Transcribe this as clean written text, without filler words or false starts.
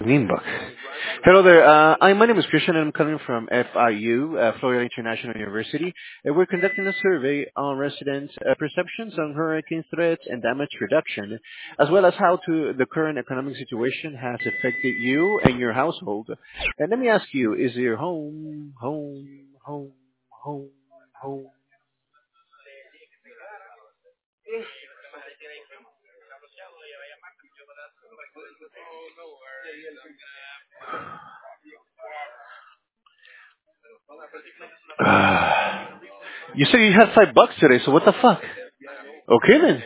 Greenbook. Hello there. My name is Christian and I'm coming from FIU, Florida International University. And we're conducting a survey on residents' perceptions on hurricane threats and damage reduction, as well as how the current economic situation has affected you and your household. And let me ask you, is your home, home? You said you had $5 today, so what the fuck? Okay then.